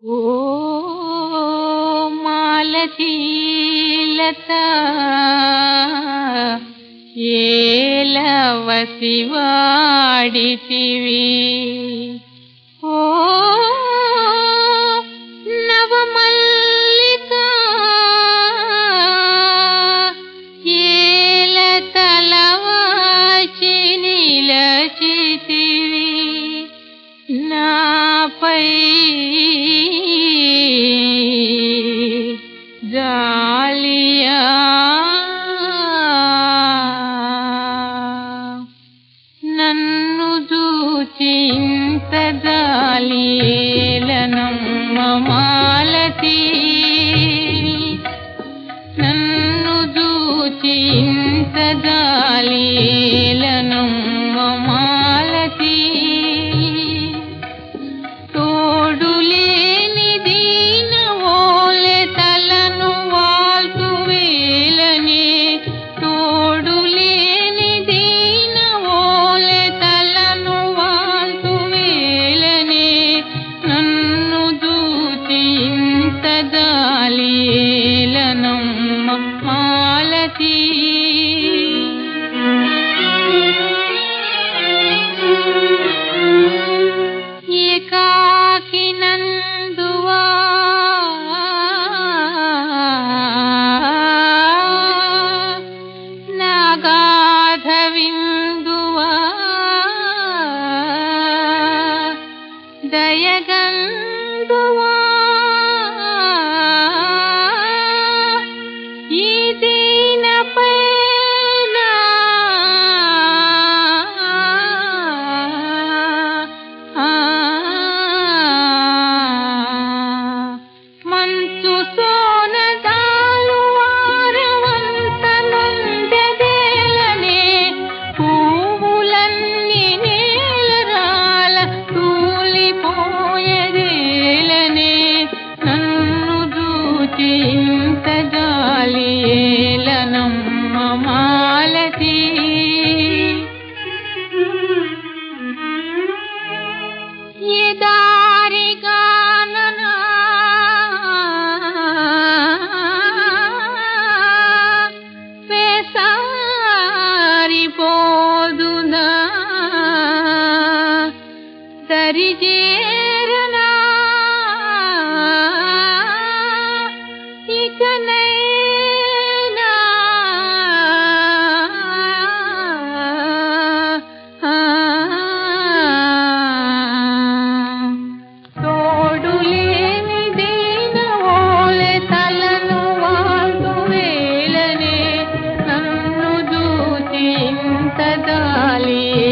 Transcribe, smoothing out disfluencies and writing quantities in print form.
ఓ మాలతీలత ఏలవసివాడితివి ఓ నవమల్లిక ఏలతలవాచి నిలచితివి నాపై జాలియా నన్ను చూచి ఇంత జాలియేలనమ్మ మాలతీ నన్ను చూచి ఇంత జాలియేలనమ్మ మాలతీ తోడులేని దీనవోలె తలను వాల్తు వేలనే తోడులేని దీనవోలె తలను వాల్తు వేలనే నన్ను చూచి ఇంత జాలియేలనమ్మ మాలతీ ఏకాకినందువా నాగాధవిందువా దయగందువా ఈ దీనపై మంచు సోనదాలు వారవంత నొందెదేలనే పువ్వులన్నీ నేలరాల తూలిపోయేదేలనే నన్ను చూచి ఇంత జాలియేలనమ్మ మాలతీ ఏ దారిగాననా వేసారిపోదునా దరిజేరనా ఇకనైనా తోడులేని దీనవోలె తలను వాల్తు వేలనే నన్ను చూచి ఇంత జాలి